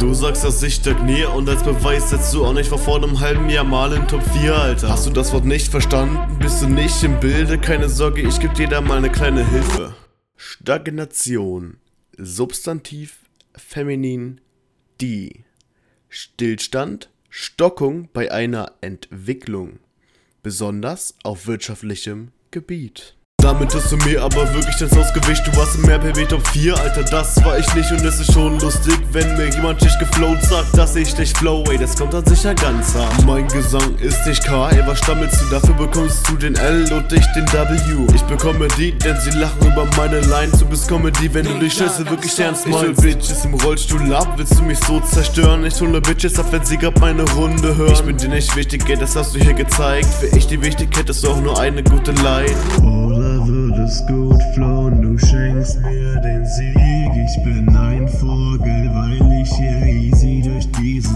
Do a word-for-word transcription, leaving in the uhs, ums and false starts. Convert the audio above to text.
Du sagst, dass ich stagnier und als Beweis setzt du auch nicht vor vor einem halben Jahr mal in Top vier, Alter. Hast du das Wort nicht verstanden? Bist du nicht im Bilde? Keine Sorge, ich geb dir da mal eine kleine Hilfe. Stagnation. Substantiv feminin die. Stillstand, Stockung bei einer Entwicklung. Besonders auf wirtschaftlichem Gebiet. Damit hast du mir aber wirklich das Ausgewicht. Du warst im R P B Top vier, Alter, das war ich nicht. Und es ist schon lustig, wenn mir jemand nicht geflowt sagt, dass ich nicht flow, ey, das kommt dann sicher ganz hart. Mein Gesang ist nicht K, ey, was stammelst du? Dafür bekommst du den L und ich den W. Ich bekomme die, denn sie lachen über meine Lines. Du bist Comedy, wenn du die Scheiße wirklich ernst meinst. Ich hol Bitches im Rollstuhl ab, willst du mich so zerstören? Ich hole Bitches ab, wenn sie grad meine Runde hören. Ich bin dir nicht wichtig, ey, das hast du hier gezeigt. Für ich die wichtig, hättest du auch nur eine gute Line. Oder würdest gut flowen, du schenkst mir den Sieg. Ich bin ein Vogel, weil ich hier easy durch diese